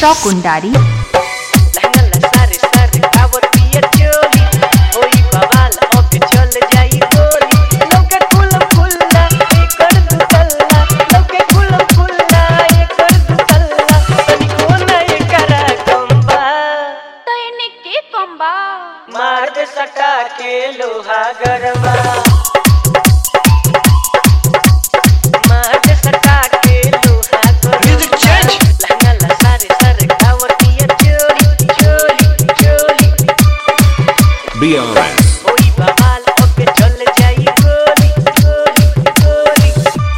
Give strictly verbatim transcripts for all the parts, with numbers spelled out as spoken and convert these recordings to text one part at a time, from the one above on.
कुंडारी मार्द सटा के लोहा गरबा मार्द सटा के लोहा गरबा लहंगा ला सारे सारे कावतिया चोरी चोरी चोरी बीआरएस कोई बवाल ओके चल जाई गोली गोली गोली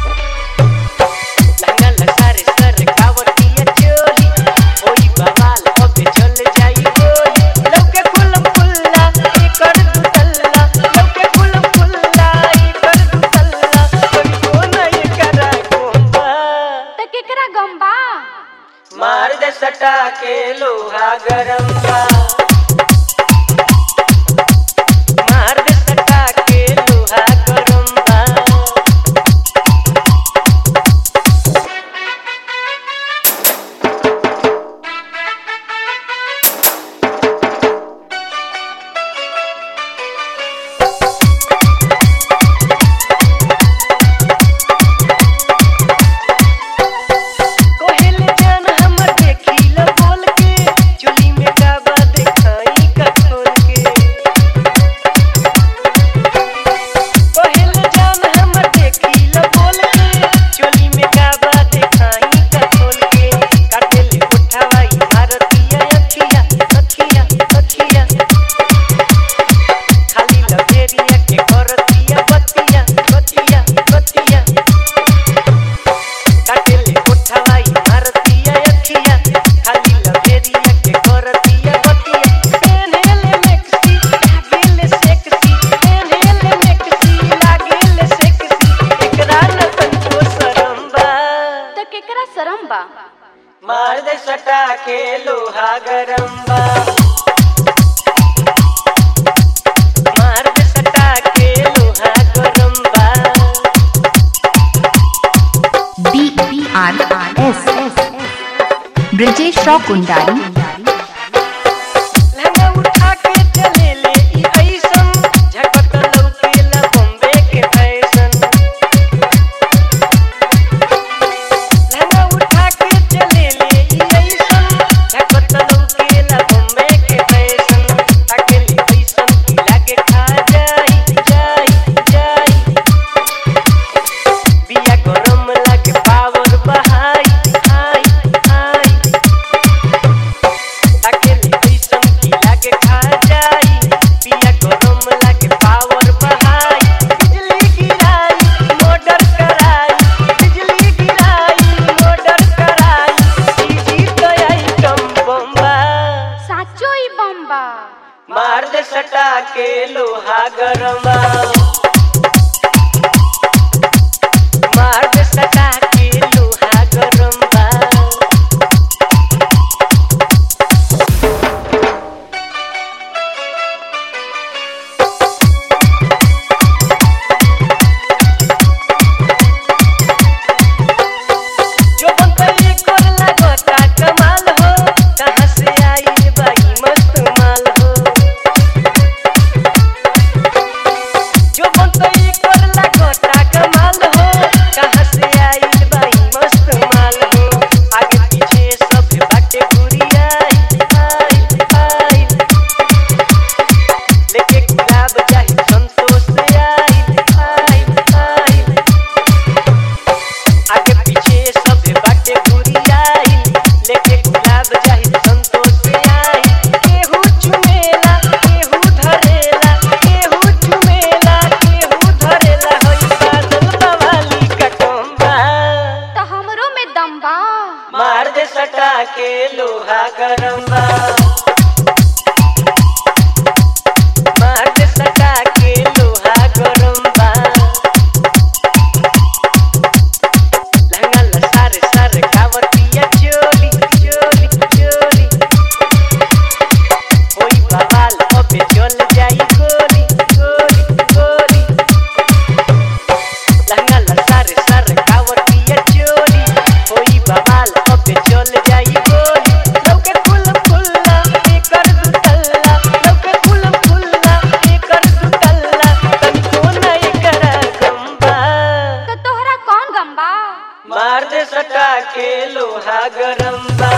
लहंगा ला सारे सारे कावतिया चोरी कोई बवाल ओके चल जाई गोली लौके खुलम खुल्ला कर दू तल्ला लौके खुलम खुल्ला कर दू तल्ला कोई को नहीं करा गोंबा त केकरा गंबा मार दे सटा के लोहा गरम्बा मार दे सटा के लोहा गरम्बा कोहिल जान हमर देखिला बोल के चुली में गाबा देखाई का खोल के कोहिल जान हमर देखिला बोल के चुली में गाबा देखाई का खोल के काटेले उठावाई भारतीय अखिया अखिया अखिया खाली लबेरिया के करतिया बतिया बतिया बतिया काटेले उठावाई भारतीय अखिया खाली लबेरिया के करतिया बतिया पेनहेले मैक्सी लागेले सेक्सी पेनहेले मैक्सी लागेले सेक्सी एकरा न तनको शरमबा त केकरा शरम बा मार दे सटा के लोहा गरम्बा मार दे सटा के लोहा गरम्बा B B R S Brajesh Kundari lehenga उठा के चले ले ई ऐसन झकत लौकेला बॉम्बे के फैशन लहंगा उठा के चले ले ई ऐसन झकत लौकेला बॉम्बे के फैशन अकेले ऐसन की लागे खा जाई जाई जाई बिया गरम लागे पावर बहाई हाई हाई अकेले ऐसन की लागे खा जाई बिया गरम लागे पावर बहाई बिजली गिराई मोटर कराई बिजली गिराई मोटर कराई सीजी तो आई कम बम्बा साचो ई बम्बा मार दे सटा के लोहा गरम्बा मार दे सटा के लोहा गरम्बा जो बनतली कर लगता कमाल हो कहाँ से आई बाई मस्त माल हो जो सटा के लोहा गरम बा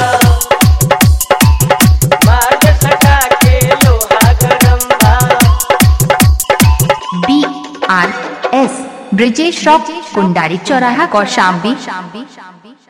मार्ग सटा के लोहा गरम बा। B R S Brajesh rock Kundari चौराहा कौशाम्बी।